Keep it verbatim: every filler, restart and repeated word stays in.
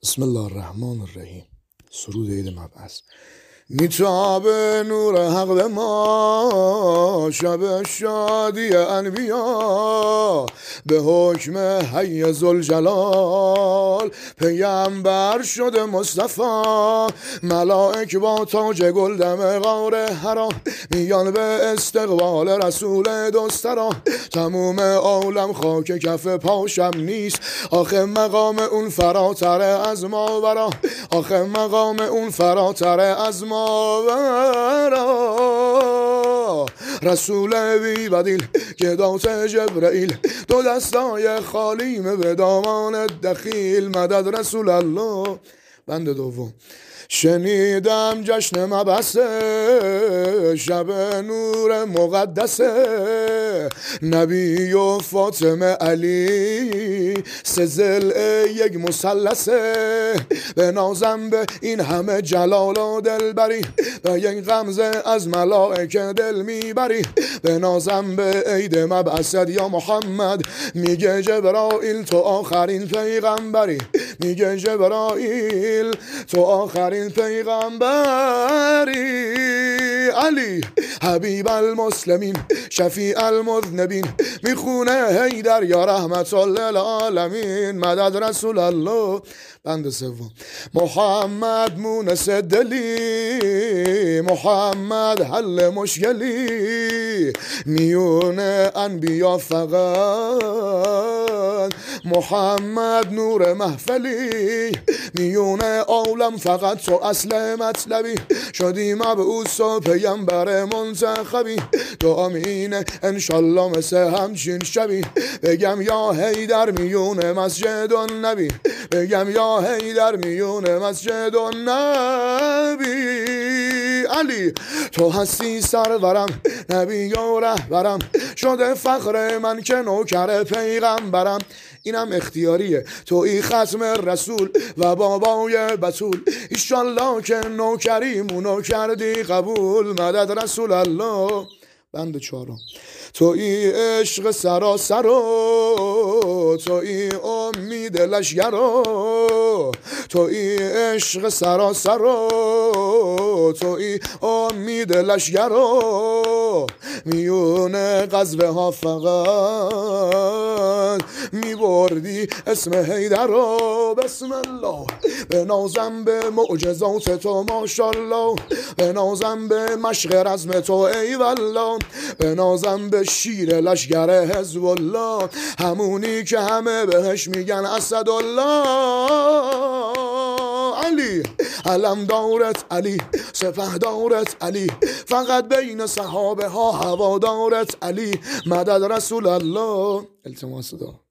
بسم الله الرحمن الرحیم. سرود عید مبعث. میتاب نور حق به ما، شب شادی انبیا، به حکم حی ذوالجلال پیامبر شده مصطفی. ملائک با تاج گلدم غار حرا میان به استقبال رسول دوسترا. تموم عالم خاک کف پاشم نیست، آخه مقام اون فراتر از ماورا، آخه مقام اون فراتر از ماورا. رسول بی بدیل گدات جبرئیل، دو دستای خالیم به دامان دخیل. مدد رسول الله. بند دوم. شنیدم جشن مبعثه، شب نور مقدسه، نبی و فاطمه علی سه ضلع یک مثلثه. به نازم به این همه جلال و دلبری، به یک غمزه از ملائکه دل میبری. به نازم به عید مبعثت یا محمد، میگه جبرائیل تو آخرین پیغمبری، میگه جبرائیل تو آخرین پیغمبری. علی حبیب المسلمین شفیع المذنبین، میخونه حیدر یا رحمت للعالمین. مدد رسول الله. بند سوم. محمد مونس دلی، محمد حل مشکلی، میونه انبیا فقط محمد نور محفلی. میونه عالم فقط تو اصل مطلبی، شدی مبعوث و پیامبر منتخبی. دعام اینه انشالله مثل همچین شبی، بگم یا حیدر میونه مسجد النبی، بگم یا حیدر میونه مسجد النبی. علی تو هستی سرورم، نبی و رهبرم، شده فخر من که نوکر پیغمبرم. اینم اختیاریه، توی ختم رسول و بابای بطول، ایشالله که نوکریمونو کردی قبول. مدد رسول الله. بند چهارم. توی عشق سراسر و توی امید لشگرو، توی عشق سراسر و توی امید لشگرو، میونه غزوه ها فقط میبردی اسم حیدر رو. بسم الله. به نازم به معجزات تو ماشالله، به نازم به مشق رزم تو ای والله، به نازم به شیر لشگر حزب الله، همونی که همه بهش میگن اسدالله. علی علم دارت علی، سپه دارت علی، فقط بین صحابه ها هوا دارت علی. مدد رسول الله. التماس دعا.